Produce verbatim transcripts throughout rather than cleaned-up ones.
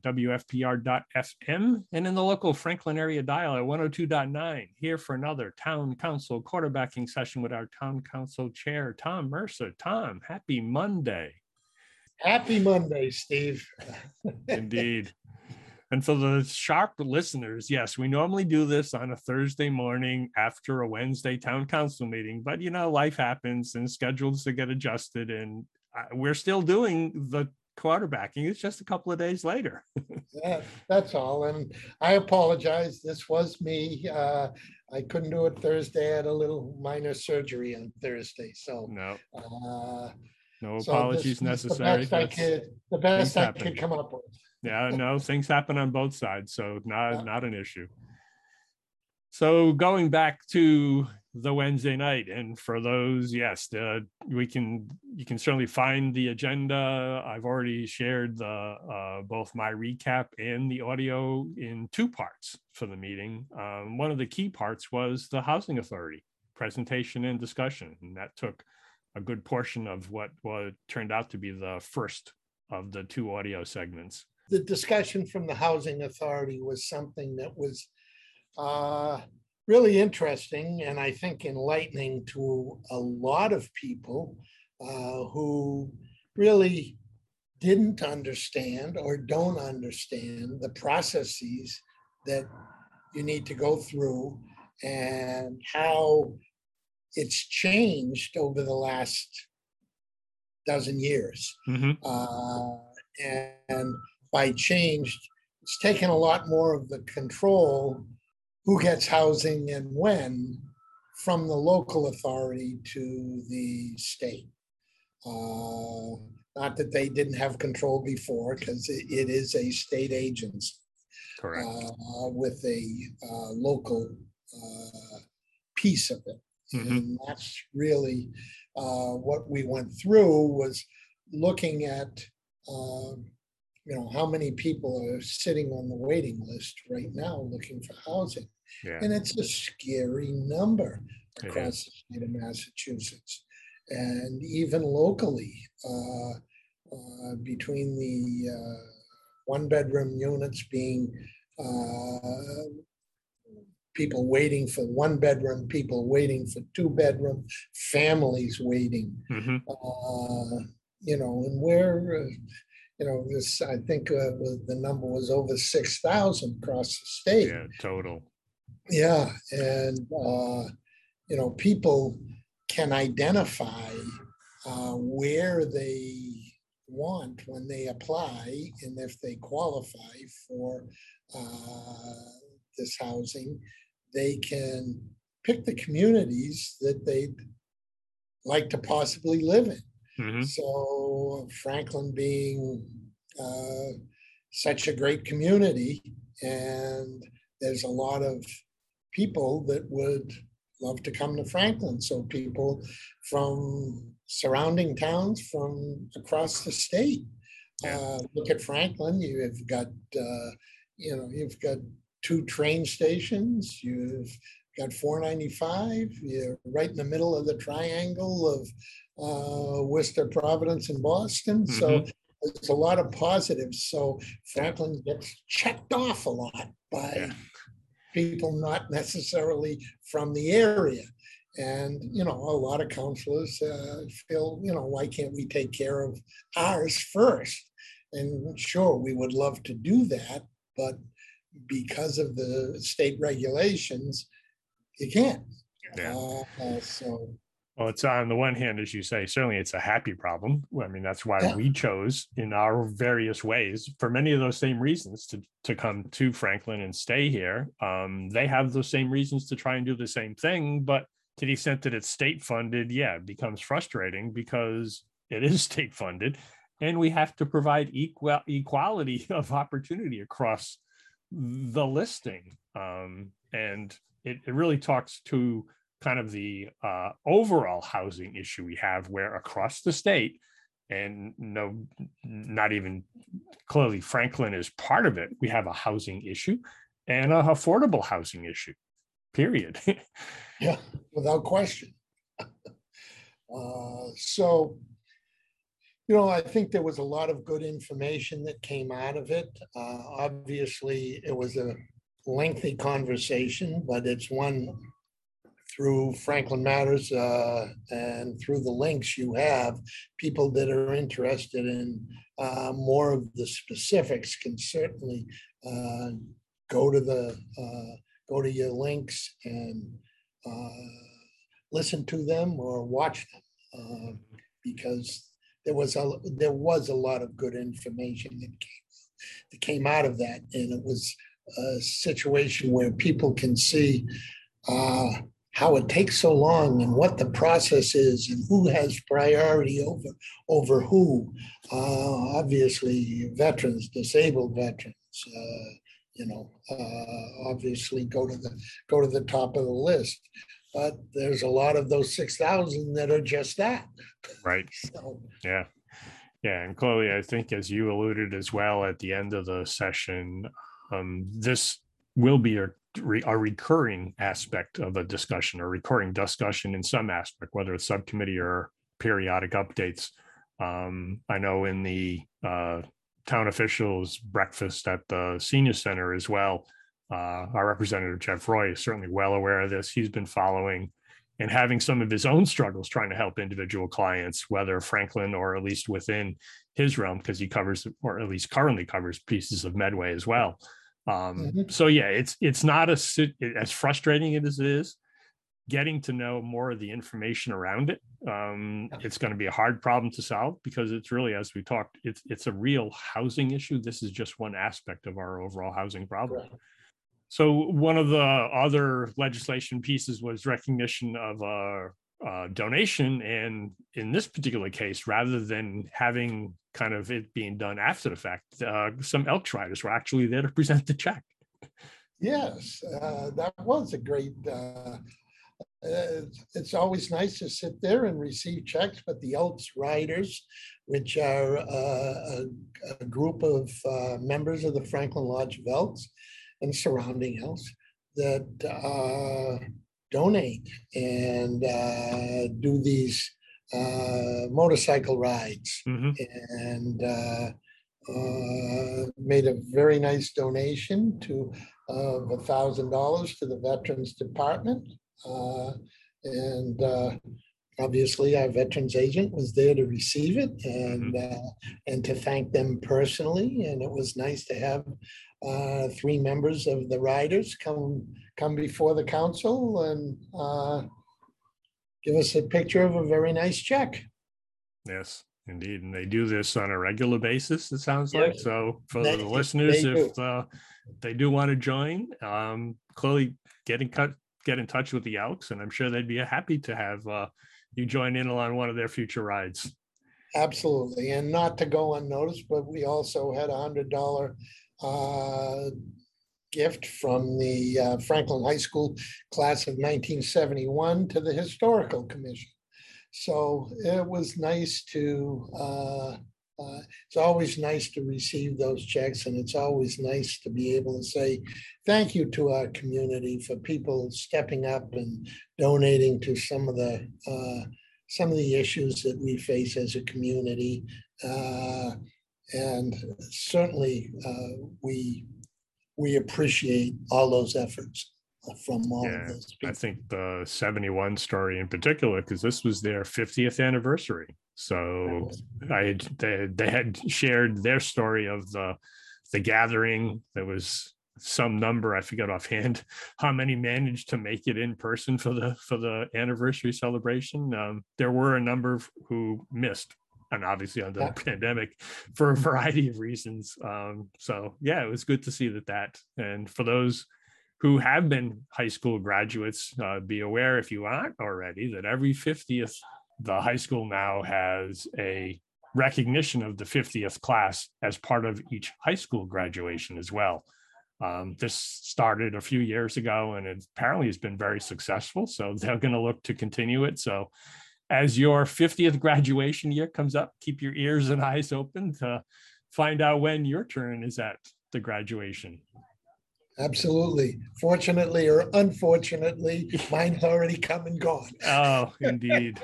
W F P R dot F M and in the local Franklin area dial at one oh two point nine. Here for another Town Council quarterbacking session with our Town Council Chair, Tom Mercer. Tom, happy Monday. Happy Monday, Steve. Indeed. And for the sharp listeners, yes, we normally do this on a Thursday morning after a Wednesday town council meeting, but you know, life happens and schedules to get adjusted, and we're still doing the quarterbacking. It's just a couple of days later. Yeah, that's all. And I apologize. This was me. Uh, I couldn't do it Thursday. I had a little minor surgery on Thursday. So no, uh, no so apologies this, necessary. The best I could, the best I happen. could come up with. Yeah, no, things happen on both sides, so not Yeah. not an issue. So going back to the Wednesday night, and for those, yes, the, we can you can certainly find the agenda. I've already shared the uh, both my recap and the audio in two parts for the meeting. Um, one of the key parts was the Housing Authority presentation and discussion, and that took a good portion of what what turned out to be the first of the two audio segments. The discussion from the Housing Authority was something that was uh, really interesting and I think enlightening to a lot of people uh, who really didn't understand or don't understand the processes that you need to go through and how it's changed over the last dozen years. Mm-hmm. Uh, and, and by changed, it's taken a lot more of the control, who gets housing and when, from the local authority to the state. Uh, not that they didn't have control before, because it, it is a state agency. Correct. Uh, with a uh, local uh, piece of it. Mm-hmm. And that's really uh, what we went through, was looking at uh, you know, how many people are sitting on the waiting list right now looking for housing. Yeah. And it's a scary number across the state of Massachusetts. And even locally, uh, uh, between the uh, one bedroom units being uh, people waiting for one bedroom, people waiting for two bedroom, families waiting, Mm-hmm. uh, you know, and we're, uh, you know, this, I think uh, the number was over six thousand across the state. Yeah, total. Yeah. And, uh, you know, people can identify uh, where they want when they apply, and if they qualify for uh, this housing, they can pick the communities that they'd like to possibly live in. Mm-hmm. So Franklin being uh, such a great community, and there's a lot of people that would love to come to Franklin. So people from surrounding towns from across the state Yeah. uh, look at Franklin. You've got, uh, you know, you've got two train stations. You've got four ninety-five. You're right in the middle of the triangle of uh, Worcester, Providence, and Boston. Mm-hmm. So there's a lot of positives. So Franklin gets checked off a lot by Yeah. people not necessarily from the area. And, you know, a lot of counselors uh, feel, you know, why can't we take care of ours first? And sure, we would love to do that, but because of the state regulations, you can't. Yeah. Uh, uh, so. Well, it's on the one hand, as you say, certainly it's a happy problem. I mean, that's why Yeah. we chose in our various ways, for many of those same reasons, to, to come to Franklin and stay here. Um, they have those same reasons to try and do the same thing, but to the extent that it's state funded, yeah, it becomes frustrating because it is state funded and we have to provide equal equality of opportunity across the listing. Um, and it, it really talks to kind of the uh, overall housing issue we have, where across the state, and no, not even clearly Franklin is part of it, we have a housing issue and an affordable housing issue, period. Yeah, without question. uh, so, You know, I think there was a lot of good information that came out of it. Uh, obviously, it was a lengthy conversation, but it's one through Franklin Matters uh, and through the links you have, people that are interested in uh, more of the specifics can certainly uh, go to the uh, go to your links and uh, listen to them or watch them uh, because there was a there was a lot of good information that came that came out of that, and it was a situation where people can see uh, how it takes so long and what the process is and who has priority over over who. Uh, obviously, veterans, disabled veterans, uh, you know, uh, obviously go to the go to the top of the list. But there's a lot of those six thousand that are just that. Right. So, yeah. Yeah. And Chloe, I think as you alluded as well at the end of the session, um, this will be a, a recurring aspect of a discussion, a recurring discussion in some aspect, whether it's subcommittee or periodic updates. Um, I know in the uh, town officials breakfast at the senior center as well, uh, our representative Jeff Roy is certainly well aware of this. He's been following and having some of his own struggles trying to help individual clients, whether Franklin or at least within his realm, because he covers, or at least currently covers, pieces of Medway as well. Um, Mhm. So yeah, it's it's not a as frustrating as it is. Getting to know more of the information around it, um, it's going to be a hard problem to solve because it's really, as we talked, it's it's a real housing issue. This is just one aspect of our overall housing problem. Right. So one of the other legislation pieces was recognition of a, a donation, and in this particular case, rather than having kind of it being done after the fact, uh, some Elks riders were actually there to present the check. Yes, uh, that was a great. Uh, uh, it's always nice to sit there and receive checks, but the Elks Riders, which are uh, a, a group of uh, members of the Franklin Lodge of Elks and surrounding Elks that uh, donate and uh, do these uh, motorcycle rides, Mhm. and uh, uh, made a very nice donation to of a thousand dollars to the Veterans Department. Uh, and uh, obviously, our veterans agent was there to receive it and uh, and to thank them personally. And it was nice to have uh, three members of the riders come come before the council and uh, give us a picture of a very nice check. Yes, indeed. And they do this on a regular basis, it sounds like. Yes, So for they, the listeners, they do. if uh, they do want to join, um, Chloe, get in, cut, get in touch with the Elks, and I'm sure they'd be happy to have uh, you join in on one of their future rides. Absolutely. And not to go unnoticed, but we also had a hundred dollar uh, gift from the uh, Franklin High School class of nineteen seventy-one to the Historical Commission. So it was nice to, uh, uh, it's always nice to receive those checks, and it's always nice to be able to say thank you to our community for people stepping up and donating to some of the uh, some of the issues that we face as a community. Uh, and certainly uh, we we appreciate all those efforts from all Yeah, of those I people. think the seventy-one story in particular, because this was their fiftieth anniversary. So I they, they had shared their story of the the gathering. There was some number, I forget offhand how many managed to make it in person for the for the anniversary celebration. Um, there were a number who missed, and obviously under the pandemic for a variety of reasons. Um, so yeah, it was good to see that that, and for those who have been high school graduates, uh, be aware, if you aren't already, that every fiftieth, the high school now has a recognition of the fiftieth class as part of each high school graduation as well. Um, this started a few years ago, and it apparently has been very successful. So they're going to look to continue it. So as your fiftieth graduation year comes up, keep your ears and eyes open to find out when your turn is at the graduation. Absolutely. Fortunately or unfortunately, mine's already come and gone. Oh, indeed.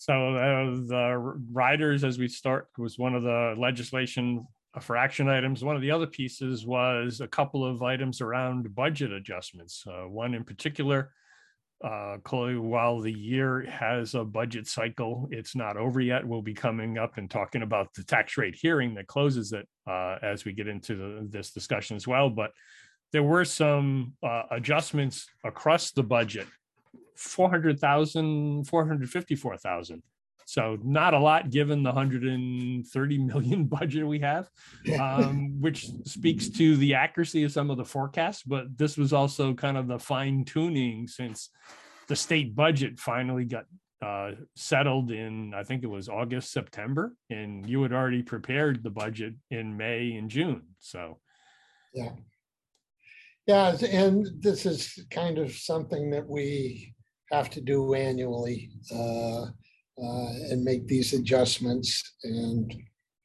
So uh, the riders, as we start, was one of the legislation for action items. One of the other pieces was a couple of items around budget adjustments. Uh, one in particular, uh, while the year has a budget cycle, it's not over yet. We'll be coming up and talking about the tax rate hearing that closes it uh, as we get into the, this discussion as well. But there were some uh, adjustments across the budget, four hundred thousand, four hundred fifty-four thousand. So not a lot given the one hundred thirty million budget we have, um, which speaks to the accuracy of some of the forecasts. But this was also kind of the fine tuning since the state budget finally got uh, settled in, I think it was August, September, and you had already prepared the budget in May and June. So, yeah. Yeah, and this is kind of something that we have to do annually uh, uh, and make these adjustments. And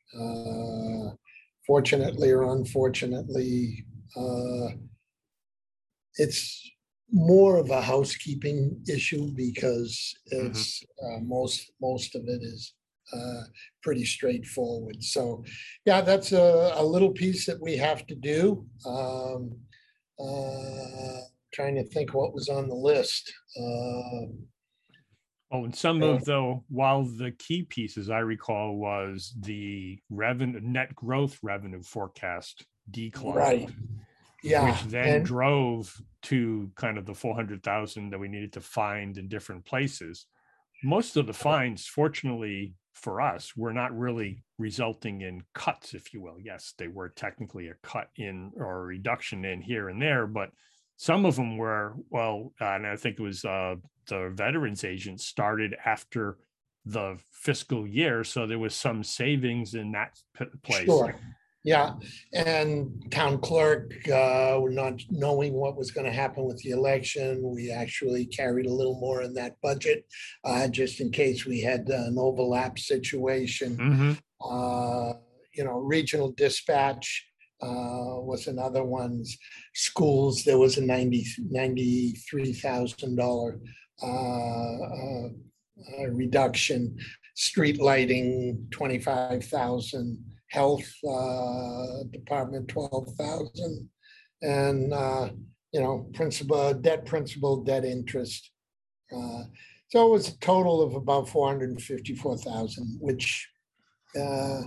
uh, fortunately or unfortunately, uh, it's more of a housekeeping issue because it's mm-hmm. uh, most most of it is uh, pretty straightforward. So, yeah, that's a, a little piece that we have to do. Um, Uh, trying to think what was on the list. Uh, oh, and some uh, of the, while the key pieces I recall was the revenue, net growth revenue forecast decline. Right. Yeah. Which then and, drove to kind of the four hundred thousand that we needed to find in different places. Most of the finds, fortunately for us, were not really resulting in cuts, if you will. Yes, they were technically a cut in or a reduction in here and there, but some of them were, well, uh, and I think it was uh, the veterans agent started after the fiscal year. So there was some savings in that place. Sure. Yeah, and town clerk, uh, not knowing what was going to happen with the election, we actually carried a little more in that budget, uh, just in case we had an overlap situation. Mm-hmm. Uh, you know, regional dispatch uh, was another one. Schools, there was a ninety, ninety-three thousand dollars uh, uh, uh, reduction. Street lighting, twenty-five thousand. Health uh, department, twelve thousand, and uh, you know, principal, debt principal, debt interest. Uh, so it was a total of about four hundred fifty-four thousand, which uh,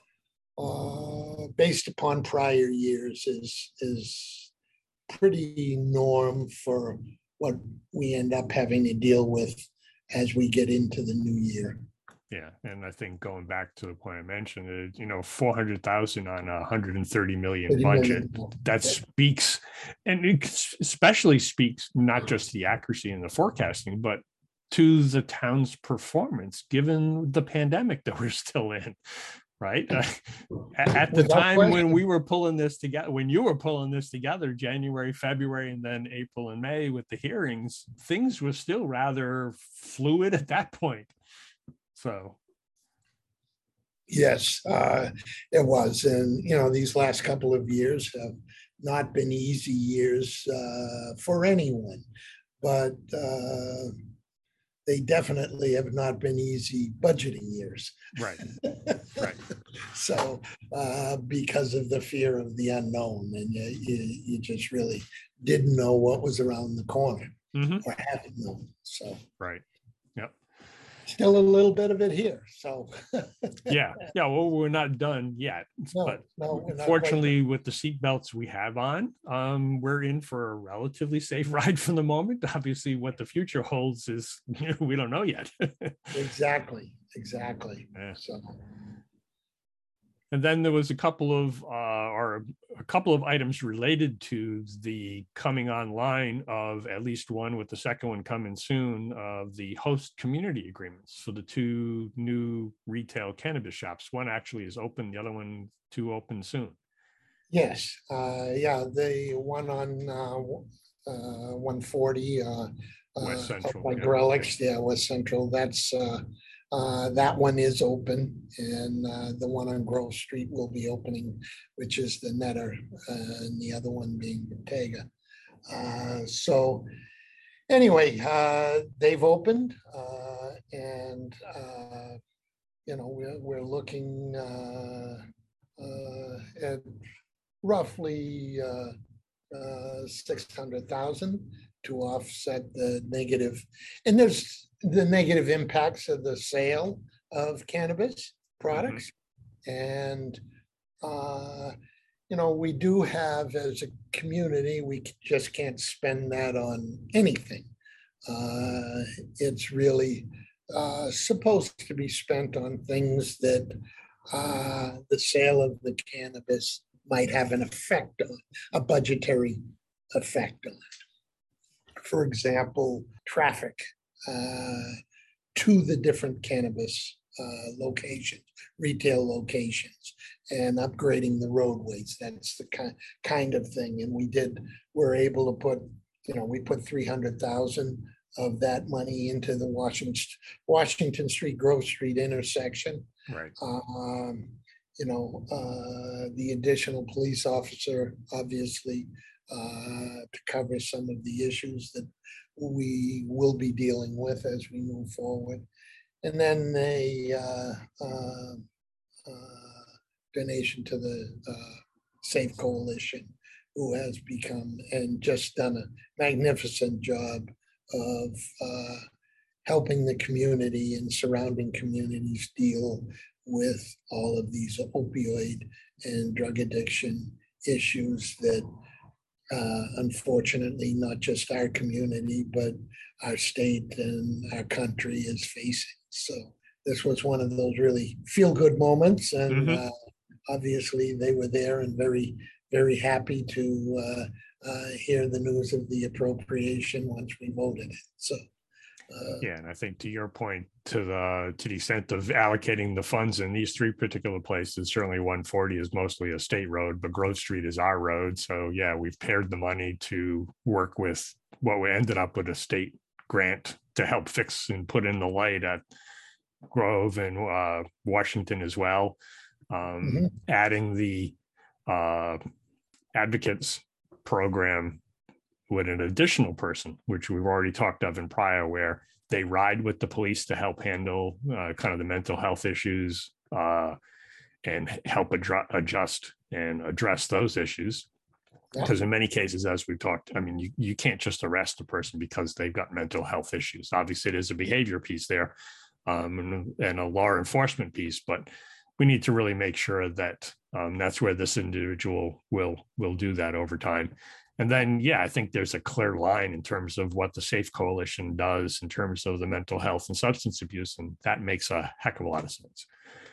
uh, based upon prior years is is pretty norm for what we end up having to deal with as we get into the new year. Yeah, and I think going back to the point I mentioned, uh, you know, four hundred thousand on a one hundred thirty million budget, that speaks, and it especially speaks not just the accuracy in the forecasting, but to the town's performance, given the pandemic that we're still in, right? Uh, at the time when we were pulling this together, when you were pulling this together, January, February, and then April and May with the hearings, things were still rather fluid at that point. So, yes, uh, it was. And, you know, these last couple of years have not been easy years uh, for anyone, but uh, they definitely have not been easy budgeting years. Right, right. So, uh, because of the fear of the unknown, and you, you, you just really didn't know what was around the corner, mm-hmm. or haven't known. So, right. Yep. Still a little bit of it here. So yeah, yeah. Well, we're not done yet. No, but no, fortunately, with the seatbelts we have on, um, we're in for a relatively safe ride for the moment. Obviously, what the future holds is, you know, we don't know yet. Exactly. Exactly. Yeah. So. And then there was a couple of, uh, or a couple of items related to the coming online of at least one, with the second one coming soon, of the host community agreements for the two new retail cannabis shops. One actually is open, the other one to open soon. Yes, uh, yeah, the one on uh, uh, one forty, uh, West Central, by yeah. Grelix, yeah, West Central. That's uh, uh, that one is open, and uh, the one on Grove Street will be opening, which is the Netter, uh, and the other one being Bottega. Uh, so anyway, uh, they've opened, uh, and, uh, you know, we're, we're looking uh, uh, at roughly uh, uh, six hundred thousand to offset the negative, and there's the negative impacts of the sale of cannabis products. And, uh, you know, we do have, as a community, we c- just can't spend that on anything. Uh, It's really uh, supposed to be spent on things that uh, the sale of the cannabis might have an effect on, a budgetary effect on. For example, traffic uh, to the different cannabis uh, locations, retail locations, and upgrading the roadways. That's the kind kind of thing. And we did, we're able to put, you know, we put three hundred thousand of that money into the Washington Washington Street Grove Street intersection. Right. Um, you know, uh, the additional police officer, obviously, uh, to cover some of the issues that we will be dealing with as we move forward. And then a uh, uh, uh, donation to the uh, Safe Coalition, who has become and just done a magnificent job of uh, helping the community and surrounding communities deal with all of these opioid and drug addiction issues that uh, unfortunately, not just our community, but our state and our country is facing. So this was one of those really feel-good moments, and Mhm. uh, obviously they were there and very, very happy to uh, uh, hear the news of the appropriation once we voted it. So uh, Yeah, and I think to your point, to the to the extent of allocating the funds in these three particular places, certainly one forty is mostly a state road, but Grove Street is our road. So yeah, we've paired the money to work with what we ended up with a state grant to help fix and put in the light at Grove and uh, Washington as well. Um, mhm. adding the uh, advocates program with an additional person, which we've already talked of in prior, where they ride with the police to help handle uh, kind of the mental health issues uh, and help adru- adjust and address those issues. Yeah. Because in many cases, as we've talked, I mean, you, you can't just arrest a person because they've got mental health issues. Obviously, there's a behavior piece there um, and, and a law enforcement piece, but we need to really make sure that um, that's where this individual will will do that over time. And then, yeah, I think there's a clear line in terms of what the Safe Coalition does in terms of the mental health and substance abuse, and that makes a heck of a lot of sense.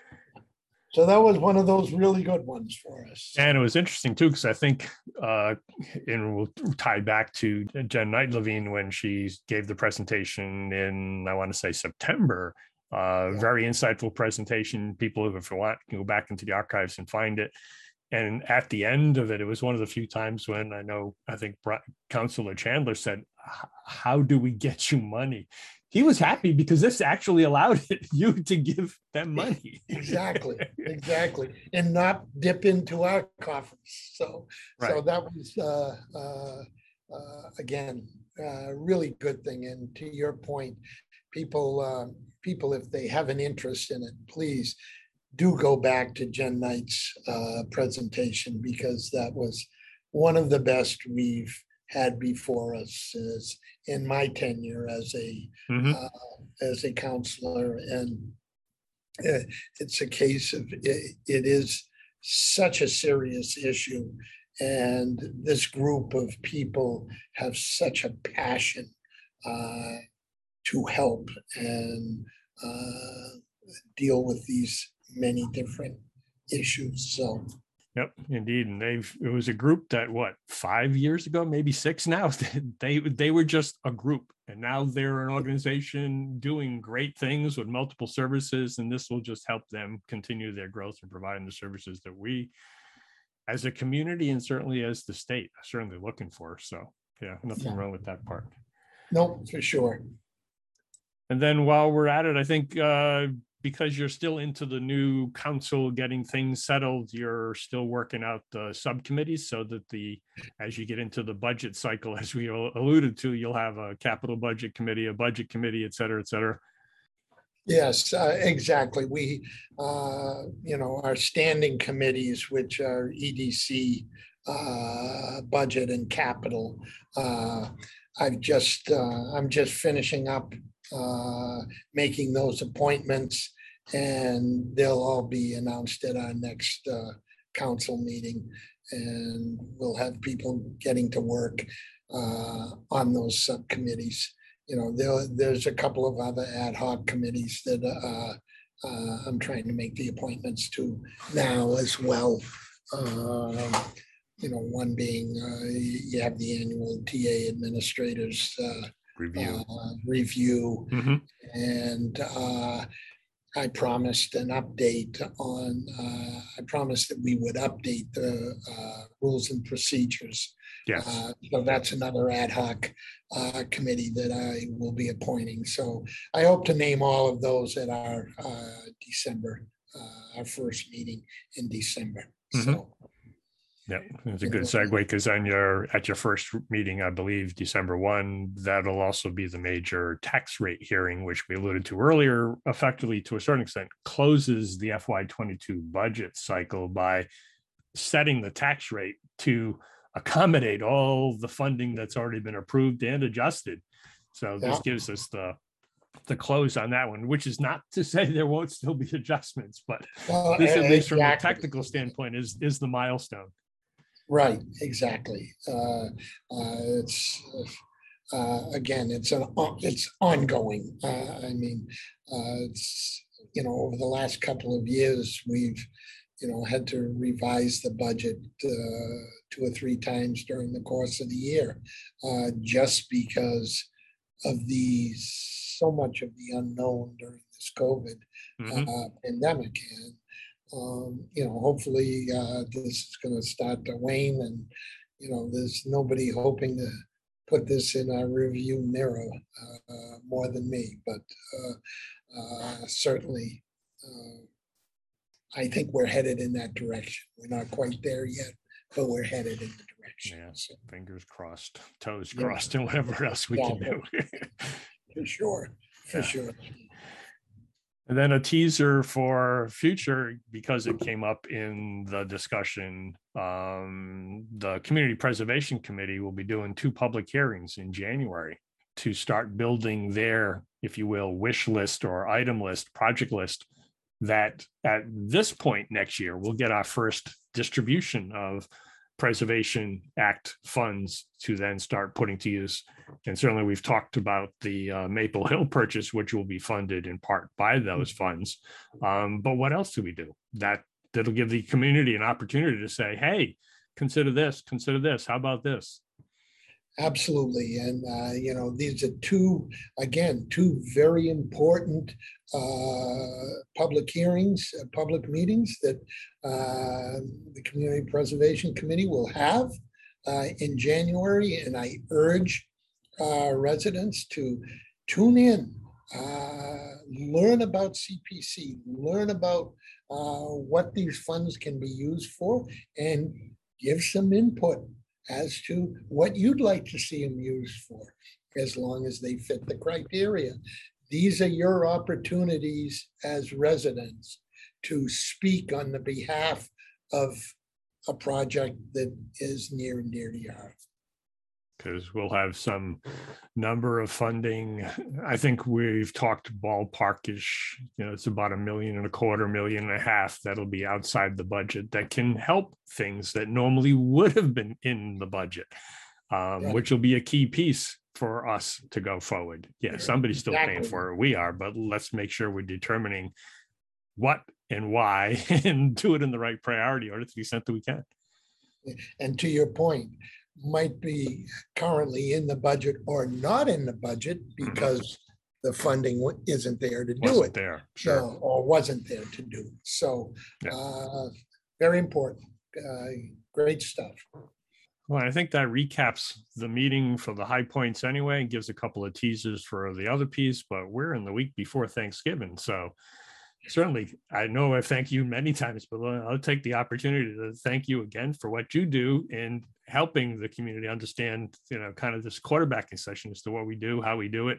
So that was one of those really good ones for us. And it was interesting too, because I think, uh, and we'll tie back to Jen Knight Levine when she gave the presentation in, I want to say September. Uh, Yeah. Very insightful presentation. People, if you want, can go back into the archives and find it. And at the end of it, it was one of the few times when I know, I think Councilor Chandler said, how do we get you money? He was happy because this actually allowed you to give them money. Exactly, exactly, and not dip into our coffers. So, so Right. that was uh, uh, uh, again a really good thing. And to your point, people, uh, people, if they have an interest in it, please do go back to Jen Knight's uh, presentation, because that was one of the best we've had before us as in my tenure as a Mhm. uh, as a counselor. And uh, it's a case of it, it is such a serious issue, and this group of people have such a passion uh, to help and uh, deal with these many different issues. So Yep, indeed. And they've, it was a group that what, five years ago, maybe six now, they they were just a group. And now they're an organization doing great things with multiple services. And this will just help them continue their growth and providing the services that we as a community and certainly as the state are certainly looking for. So yeah, nothing Yeah. wrong with that part. no, for sure. And then while we're at it, I think uh, because you're still into the new council getting things settled, you're still working out the subcommittees so that the, as you get into the budget cycle, as we alluded to, you'll have a capital budget committee, a budget committee, et cetera, et cetera. Yes, uh, exactly. We, uh, you know, our standing committees, which are E D C, uh, budget and capital. Uh, I've just, uh, I'm just finishing up, uh, making those appointments, and they'll all be announced at our next, uh, council meeting. And we'll have people getting to work, uh, on those subcommittees. You know, there, there's a couple of other ad hoc committees that uh, uh, I'm trying to make the appointments to now as well. Um, you know, one being uh, you have the annual T A administrators uh, Review. uh, review, Mhm. and uh, I promised an update on. Uh, I promised that we would update the uh, rules and procedures. Yes. Uh, so that's another ad hoc uh, committee that I will be appointing. So I hope to name all of those at our uh, December, uh, our first meeting in December. Mhm. So Yeah, it's a you good know, segue because on your at your first meeting, I believe December one, that'll also be the major tax rate hearing, which we alluded to earlier, effectively to a certain extent closes the F Y twenty-two budget cycle by setting the tax rate to accommodate all the funding that's already been approved and adjusted. So this yeah, gives us the the close on that one, which is not to say there won't still be adjustments, but well, this, at least from a exactly. technical standpoint, is is the milestone. Right, exactly. Uh, uh, it's uh, again, it's an it's ongoing. Uh, I mean, uh, it's you know over the last couple of years we've you know had to revise the budget uh, two or three times during the course of the year, uh, just because of the so much of the unknown during this COVID Mhm. uh, pandemic. And um, you know, hopefully uh, this is going to start to wane, and you know, there's nobody hoping to put this in our review mirror uh, more than me, but uh, uh, certainly, uh, I think we're headed in that direction. We're not quite there yet, but we're headed in the direction. Yeah, So, fingers crossed, toes yeah, crossed, and whatever else we can exactly. do. For sure, for Yeah. sure. And then a teaser for future, because it came up in the discussion. Um, the Community Preservation Committee will be doing two public hearings in January to start building their, if you will, wish list or item list, project list, that at this point next year, we'll get our first distribution of Preservation Act funds to then start putting to use. And certainly we've talked about the uh, Maple Hill purchase, which will be funded in part by those funds. Um, but what else do we do? That that'll give the community an opportunity to say, hey, consider this, consider this. How about this? Absolutely. And, uh, you know, these are two, again, two very important uh, public hearings, uh, public meetings that uh, the Community Preservation Committee will have uh, in January. And I urge uh, residents to tune in, uh, learn about C P C, learn about uh, what these funds can be used for, and give some input as to what you'd like to see them used for, as long as they fit the criteria. These are your opportunities as residents to speak on the behalf of a project that is near and dear to your heart. Because we'll have some number of funding. I think we've talked ballparkish, you know, it's about a million and a quarter, million and a half that'll be outside the budget that can help things that normally would have been in the budget, um, Yeah. which will be a key piece for us to go forward. Yeah, somebody's still paying Exactly. for it. We are, but let's make sure we're determining what and why and do it in the right priority order to the extent that we can. And to your point, might be currently in the budget or not in the budget because mm-hmm. the funding isn't there to do wasn't it. There, sure, so, or wasn't there to do it. So, yeah. uh, very important. Uh, great stuff. Well, I think that recaps the meeting for the high points anyway, and gives a couple of teasers for the other piece. But we're in the week before Thanksgiving, so certainly, I know I've thanked you many times, but I'll take the opportunity to thank you again for what you do in helping the community understand, you know, kind of this quarterbacking session as to what we do, how we do it,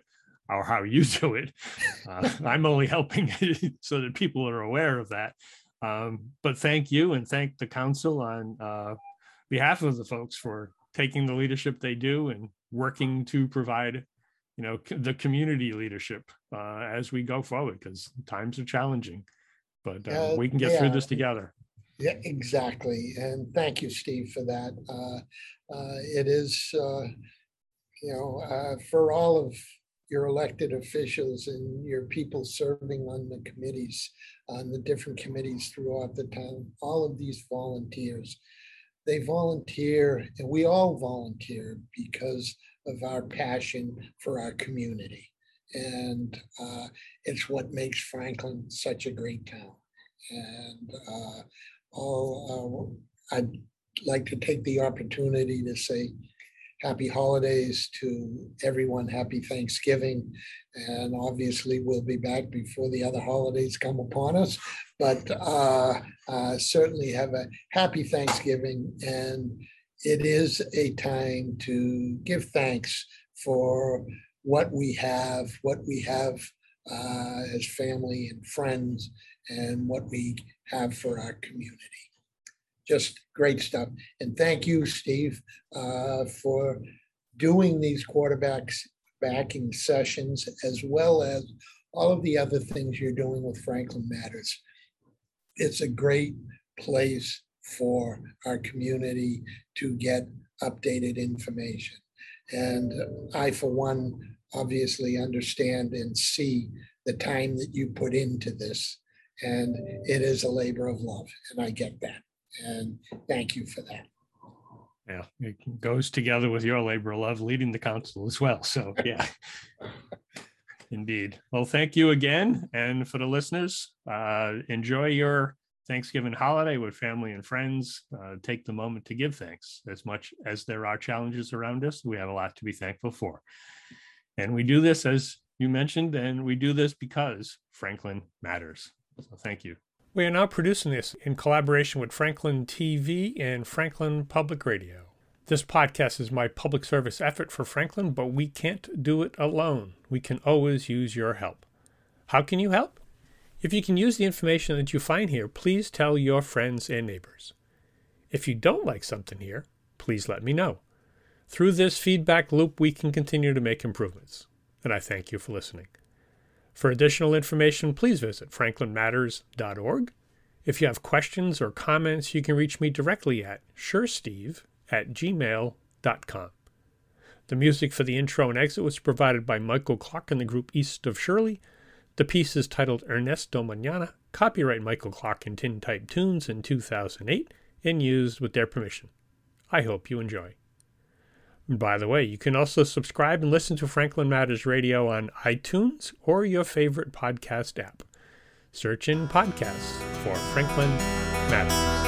or how you do it. Uh, I'm only helping so that people are aware of that. Um, but thank you, and thank the council on uh, behalf of the folks for taking the leadership they do and working to provide, you know, the community leadership uh, as we go forward, because times are challenging, but uh, Uh, we can get they through are. this together. Yeah, exactly. And thank you, Steve, for that. Uh, uh, it is, uh, you know, uh, for all of your elected officials and your people serving on the committees, on the different committees throughout the town, all of these volunteers, they volunteer, and we all volunteer because of our passion for our community. And uh, it's what makes Franklin such a great town. And uh, all, uh, I'd like to take the opportunity to say happy holidays to everyone, happy Thanksgiving. And obviously we'll be back before the other holidays come upon us, but uh, uh, certainly have a happy Thanksgiving. And it is a time to give thanks for what we have, what we have uh, as family and friends, and what we have for our community. Just great stuff. And thank you, Steve, uh, for doing these quarterbacks backing sessions, as well as all of the other things you're doing with Franklin Matters. It's a great place for our community to get updated information. And I, for one, obviously understand and see the time that you put into this. And it is a labor of love, and I get that. And thank you for that. Yeah, it goes together with your labor of love leading the council as well. So yeah, indeed. Well, thank you again. And for the listeners, uh, enjoy your Thanksgiving holiday with family and friends. Uh, take the moment to give thanks. As much as there are challenges around us, we have a lot to be thankful for. And we do this, as you mentioned, and we do this because Franklin matters. So thank you. We are now producing this in collaboration with Franklin T V and Franklin Public Radio. This podcast is my public service effort for Franklin, but we can't do it alone. We can always use your help. How can you help? If you can use the information that you find here, please tell your friends and neighbors. If you don't like something here, please let me know. Through this feedback loop, we can continue to make improvements. And I thank you for listening. For additional information, please visit franklin matters dot org. If you have questions or comments, you can reach me directly at suresteve at gmail dot com. The music for the intro and exit was provided by Michael Clark and the group East of Shirley. The piece is titled Ernesto Mañana, copyright Michael Clark and Tintype Tunes in two thousand eight, and used with their permission. I hope you enjoy. And by the way, you can also subscribe and listen to Franklin Matters Radio on iTunes or your favorite podcast app. Search in podcasts for Franklin Matters.